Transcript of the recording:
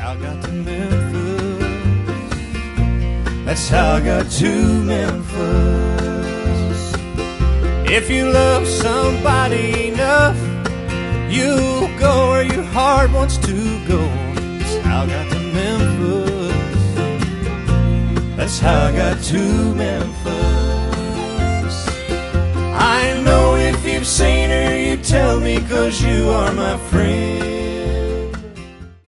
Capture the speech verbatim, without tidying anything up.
how I got to Memphis. That's how I got to Memphis. If you love somebody enough, you'll go where your heart wants to go. That's how I got to Memphis. That's how I got to Memphis. I know if you've seen her, you tell me, 'cause you are my friend.